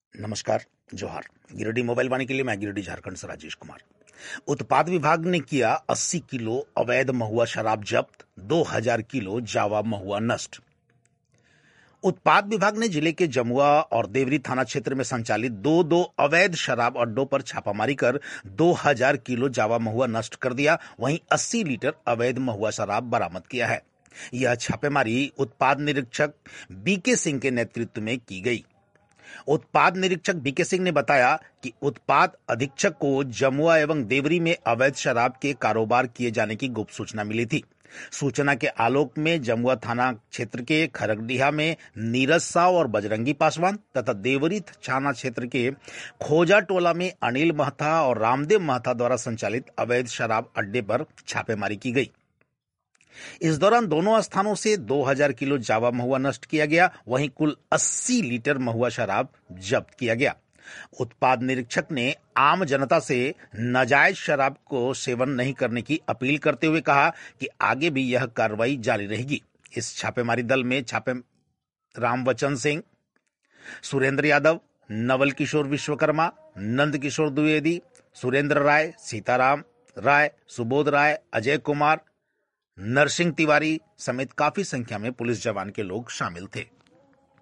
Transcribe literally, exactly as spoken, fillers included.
नमस्कार, जोहार। गिरिडीह मोबाइल वाणी के लिए मैं गिरिडीह झारखंड से राजेश कुमार। उत्पाद विभाग ने किया अस्सी किलो अवैध महुआ शराब जब्त, दो हज़ार किलो जावा महुआ नष्ट। उत्पाद विभाग ने जिले के जमुआ और देवरी थाना क्षेत्र में संचालित दो दो अवैध शराब अड्डों पर छापामारी कर दो हज़ार किलो जावा महुआ नष्ट कर दिया। वहीं अस्सी लीटर अवैध महुआ शराब बरामद किया है। यह छापेमारी उत्पाद निरीक्षक बीके सिंह के नेतृत्व में की गई। उत्पाद निरीक्षक बीके सिंह ने बताया कि उत्पाद अधीक्षक को जमुआ एवं देवरी में अवैध शराब के कारोबार किए जाने की गुप्त सूचना मिली थी। सूचना के आलोक में जमुआ थाना क्षेत्र के खरगडीहा में नीरज साव और बजरंगी पासवान तथा देवरी थाना क्षेत्र के खोजा टोला में अनिल महथा और रामदेव महथा द्वारा संचालित अवैध शराब अड्डे पर छापेमारी की गई। इस दौरान दोनों स्थानों से दो हज़ार किलो जावा महुआ नष्ट किया गया। वहीं कुल अस्सी लीटर महुआ शराब जब्त किया गया। उत्पाद निरीक्षक ने आम जनता से नाजायज शराब को सेवन नहीं करने की अपील करते हुए कहा कि आगे भी यह कार्रवाई जारी रहेगी। इस छापेमारी दल में छापे रामवचन सिंह, सुरेंद्र यादव, नवल किशोर विश्वकर्मा, नंद किशोर द्विवेदी, सुरेंद्र राय, सीताराम राय, सुबोध राय, अजय कुमार, नरसिंह तिवारी समेत काफी संख्या में पुलिस जवान के लोग शामिल थे।